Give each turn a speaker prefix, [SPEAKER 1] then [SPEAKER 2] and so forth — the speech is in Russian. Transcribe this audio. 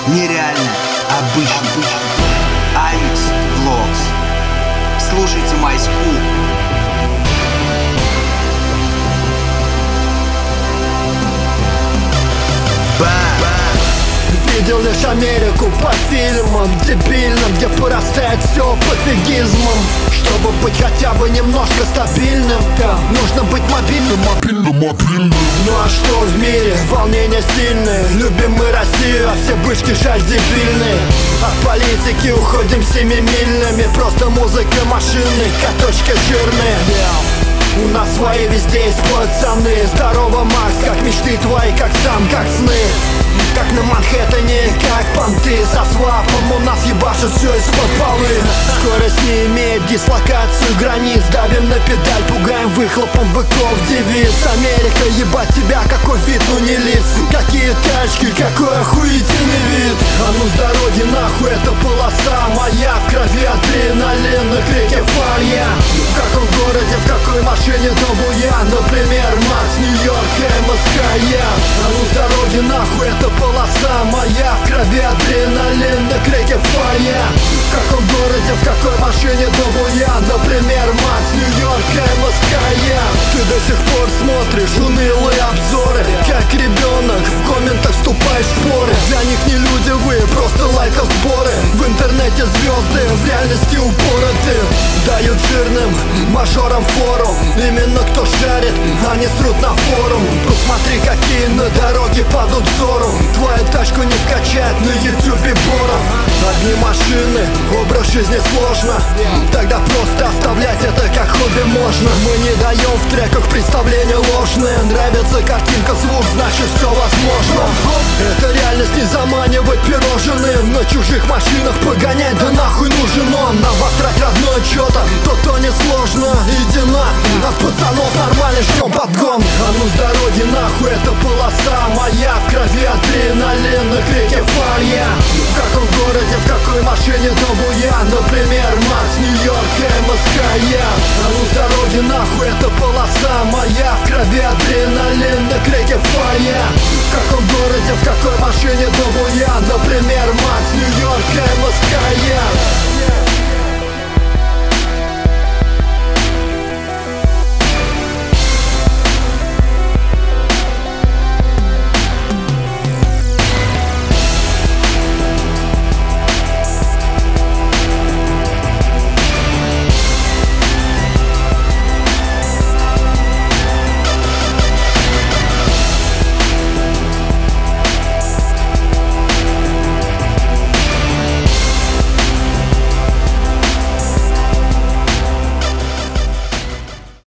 [SPEAKER 1] нереально обычно. Алекс Влогс. Слушайте My School.
[SPEAKER 2] Видел лишь Америку по фильмам дебильным, где порастает все пофигизмом. Чтобы быть хотя бы немножко стабильным, нужно быть мобильным. Ну а что в мире? Волнения сильные. Любим мы Россию, а все бычки жаль дебильные. От политики уходим семимильными. Просто музыка машины, каточка жирные. У нас свои везде есть пацаны. Здорово, Макс, как мечты твои, как сам, как сны. Как на Манхэттене, как понты со свапом. У нас ебашит все из-под полы. Скорость не имеет дислокацию границ. Давим на педаль, пугаем выхлопом быков. Девиз Америка, ебать тебя, какой вид, ну не лиц. Какие тачки, какой охуительный вид. А ну с дороги нахуй, это полоса моя. В крови адреналин, на крике фарья. В каком городе, в какой машине добу я? Например, Макс, Нью-Йорк, МСК я. А ну с дороги нахуй, это полоса моя. В крови адреналин, на крике фарья. В каком городе, в какой машине добу я? Например, Макс, Нью-Йорк, МСК я. Ты до сих пор смотришь унылые обзоры, как ребенок в комментах вступаешь в споры. Для них не люди вы, просто лайков сборы. В интернете звезды, в реальности упороты. Дают жирным мажорам форум. Именно кто шарит, они срут на форум. Посмотри, какие на дороге падут взору. Твою тачку не вкачать на ютубе боров. Одни машины, образ жизни сложно. Тогда просто оставлять это как хобби можно. Мы не даем в треках представления ложные. Нравится картинка, звук, значит все возможно. Это реальность не заманивать пирожным. На чужих машинах погонять, да нахуй нужен он. Обосрать родное чё-то, то не сложно. Иди на, от пацанов нормально ждем подгон. А ну с дороги нахуй, это полоса моя. В крови адреналин, на крике фарья. В каком городе, в какой машине добу я? Например, Макс, Нью-Йорк, МСК я. А ну с дороги нахуй, это полоса моя. В крови адреналин, на крике фарья. В каком городе, в какой машине добу я? Например, Макс, Нью-Йорк, МСК я.